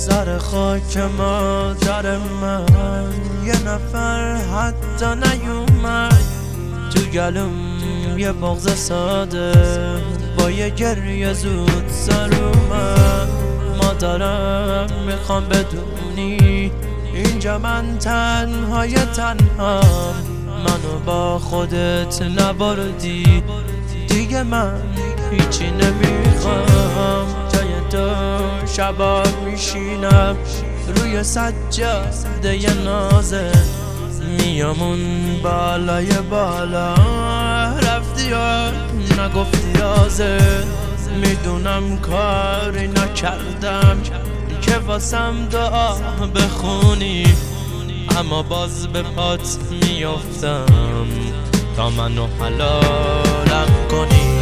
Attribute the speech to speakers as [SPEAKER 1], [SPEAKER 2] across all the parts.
[SPEAKER 1] سر خاک مادر من یه نفر حتی نیومد تو گلوم یه بغض ساده با یه گریه زود سر اومد. مادرم میخوام بدونی اینجا من تنهای تنهام، منو با خودت نبردی دیگه من هیچی نمیخوام. جای تو شبا میشینم روی سجاده نازه، میامون بالای بالا رفتی و نگفتی آزه. میدونم کاری نکردم که واسم دعا بخونی، اما باز به پات میافتم تا منو حلالم کنی.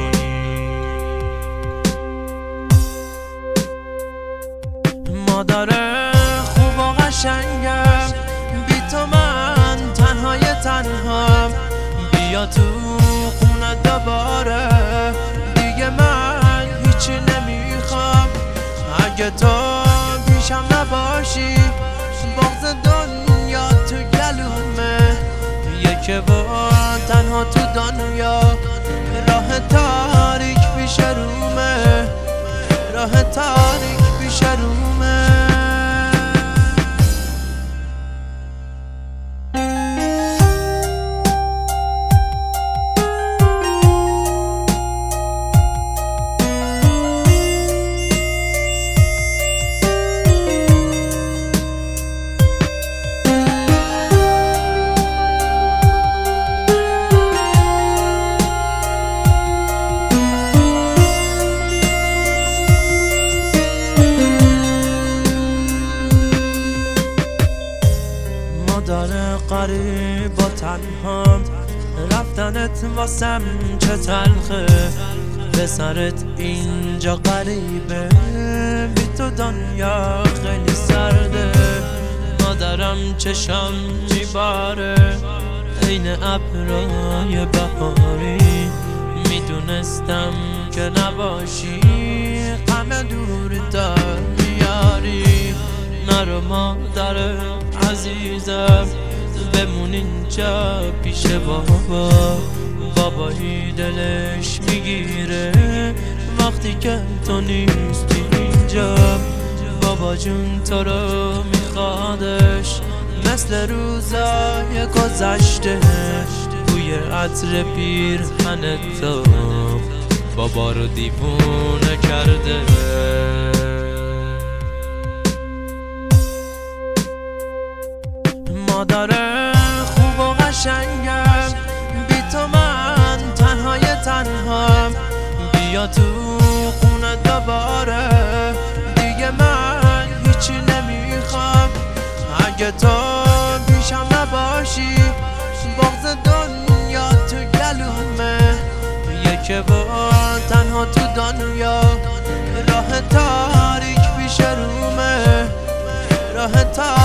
[SPEAKER 1] مادر خوب و قشنگم، بی تو من تنهای تنهام. بیا تو خونه دوباره دیگه من هیچی نمیخوام. اگه تو پیشم نباشی بغض دنیا تو گلومه، یکه و تنها تو دنیا راه تاریک پیش رومه، راه تاریک پیش رومه. مادر قریب و تنهام، رفتنت واسم چه تلخه. پسرت اینجا قریبه، بی تو دنیا خیلی سرده. مادرم چشم میباره عین ابرای بهاری، میدونستم که نباشی غم دور دار میاری. نرو مادر عزیزم، بمون اینجا پیش بابا. بابایی دلش میگیره وقتی که تو نیستی اینجا. بابا جون تو رو میخوادش مثل روزای گذشته، بوی عطر پیرهن تو بابا رو دیوونه کرده. مادر خوب و قشنگم، بی تو من تنهای تنهام. بیا تو خونه دوباره دیگه من هیچی نمیخوام. اگه تو پیشم نباشی بغض دنیا تو گلومه، یکه و تنها تو دنیا راه تاریک پیش رومه، راه تاریک